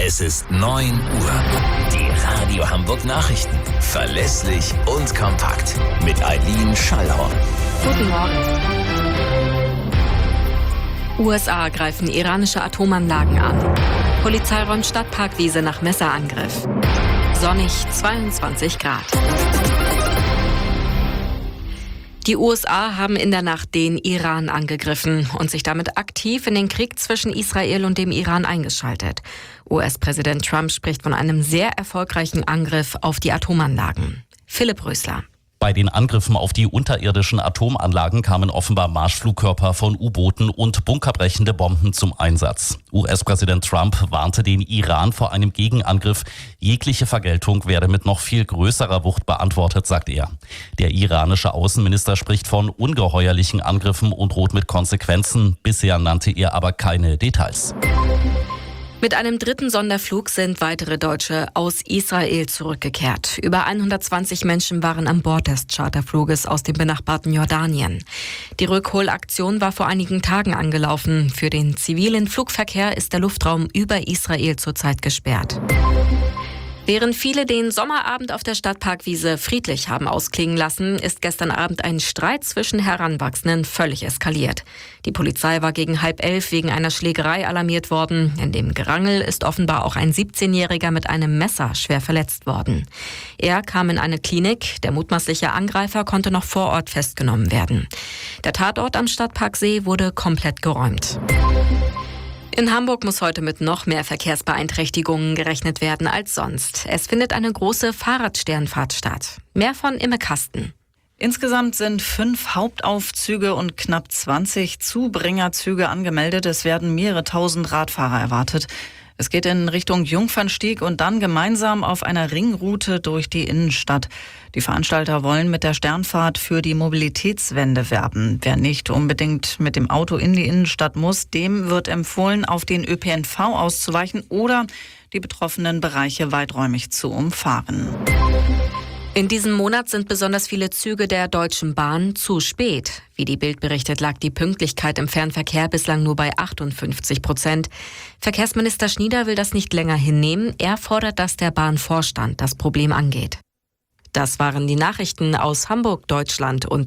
Es ist 9 Uhr. Die Radio Hamburg Nachrichten. Verlässlich und kompakt. Mit Eileen Schallhorn. Guten Morgen. USA greifen iranische Atomanlagen an. Polizei räumt Stadtparkwiese nach Messerangriff. Sonnig 22 Grad. Die USA haben in der Nacht den Iran angegriffen und sich damit aktiv in den Krieg zwischen Israel und dem Iran eingeschaltet. US-Präsident Trump spricht von einem sehr erfolgreichen Angriff auf die Atomanlagen. Philipp Rösler. Bei den Angriffen auf die unterirdischen Atomanlagen kamen offenbar Marschflugkörper von U-Booten und bunkerbrechende Bomben zum Einsatz. US-Präsident Trump warnte den Iran vor einem Gegenangriff. Jegliche Vergeltung werde mit noch viel größerer Wucht beantwortet, sagt er. Der iranische Außenminister spricht von ungeheuerlichen Angriffen und droht mit Konsequenzen. Bisher nannte er aber keine Details. Mit einem dritten Sonderflug sind weitere Deutsche aus Israel zurückgekehrt. Über 120 Menschen waren an Bord des Charterfluges aus dem benachbarten Jordanien. Die Rückholaktion war vor einigen Tagen angelaufen. Für den zivilen Flugverkehr ist der Luftraum über Israel zurzeit gesperrt. Während viele den Sommerabend auf der Stadtparkwiese friedlich haben ausklingen lassen, ist gestern Abend ein Streit zwischen Heranwachsenden völlig eskaliert. Die Polizei war gegen 10:30 wegen einer Schlägerei alarmiert worden. In dem Gerangel ist offenbar auch ein 17-Jähriger mit einem Messer schwer verletzt worden. Er kam in eine Klinik. Der mutmaßliche Angreifer konnte noch vor Ort festgenommen werden. Der Tatort am Stadtparksee wurde komplett geräumt. In Hamburg muss heute mit noch mehr Verkehrsbeeinträchtigungen gerechnet werden als sonst. Es findet eine große Fahrradsternfahrt statt. Mehr von Imme Kasten. Insgesamt sind 5 Hauptaufzüge und knapp 20 Zubringerzüge angemeldet. Es werden mehrere tausend Radfahrer erwartet. Es geht in Richtung Jungfernstieg und dann gemeinsam auf einer Ringroute durch die Innenstadt. Die Veranstalter wollen mit der Sternfahrt für die Mobilitätswende werben. Wer nicht unbedingt mit dem Auto in die Innenstadt muss, dem wird empfohlen, auf den ÖPNV auszuweichen oder die betroffenen Bereiche weiträumig zu umfahren. In diesem Monat sind besonders viele Züge der Deutschen Bahn zu spät. Wie die Bild berichtet, lag die Pünktlichkeit im Fernverkehr bislang nur bei 58%. Verkehrsminister Schnieder will das nicht länger hinnehmen. Er fordert, dass der Bahnvorstand das Problem angeht. Das waren die Nachrichten aus Hamburg, Deutschland und